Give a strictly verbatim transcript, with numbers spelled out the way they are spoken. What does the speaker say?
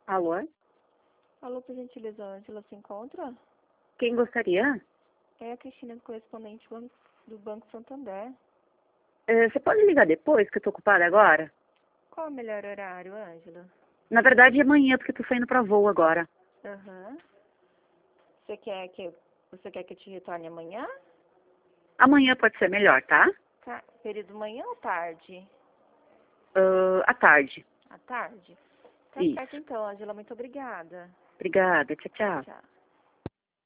Alô? Alô, por gentileza, a Ângela se encontra? Quem gostaria? É a Cristina, correspondente ban- do Banco Santander. Eh, você pode ligar depois, que eu tô ocupada agora? Qual é o melhor horário, Ângela? Na verdade, é amanhã, porque eu tô saindo pra voo agora. Aham. Você quer que você quer que eu te retorne amanhã? Amanhã pode ser melhor, tá? Tá. Período manhã ou tarde? Ah, à tarde. À tarde? Tá certo Isso. então, Ângela. Muito obrigada. Obrigada. Tchau, Tchau, tchau. tchau.